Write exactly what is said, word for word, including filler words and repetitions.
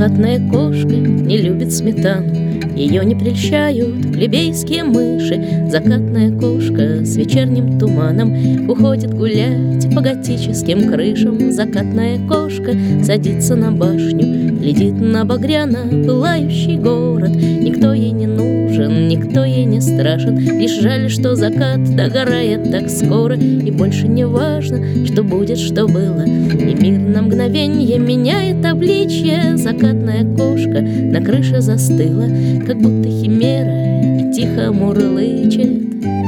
Закатная кошка не любит сметану, ее не прельщают плебейские мыши. Закатная кошка с вечерним туманом уходит гулять по готическим крышам. Закатная кошка садится на башню, глядит на багряно пылающий город. Никто ей не нужен, никто ей не страшен, лишь жаль, что закат догорает так скоро. И больше не важно, что будет, что было, и мир на мгновенье меняет обличье. Закатная кошка на крыше застыла, как будто химера, и тихо мурлычет.